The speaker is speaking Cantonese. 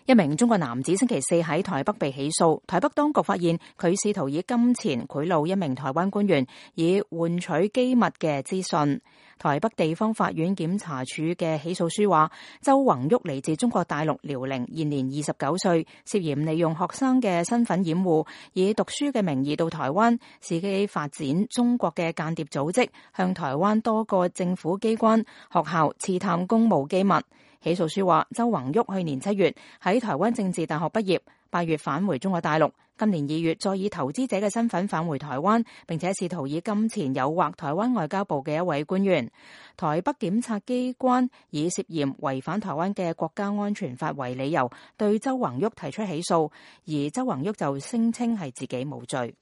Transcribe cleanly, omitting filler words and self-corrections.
一名中國男子星期四喺台北被起訴，台北當局發現佢試圖以金錢賄賂一名台灣官員，以換取機密嘅資訊。台北地方法院檢察處嘅起訴書話，周宏旭嚟自中國大陸遼寧，現年29歲，涉嫌利用學生嘅身份掩護，以讀書嘅名義到台灣，伺機發展中國嘅間諜組織，向台灣多個政府機關、學校刺探公務機密。起訴書話，周宏旭去年7月喺台灣政治大學畢業，8月返回中國大陸，今年2月再以投資者嘅身份返回台灣，並且試圖以金錢誘惑台灣外交部嘅一位官員。台北檢察機關以涉嫌違反台灣嘅國家安全法為理由，對周宏旭提出起訴，而周宏旭就聲稱係自己無罪。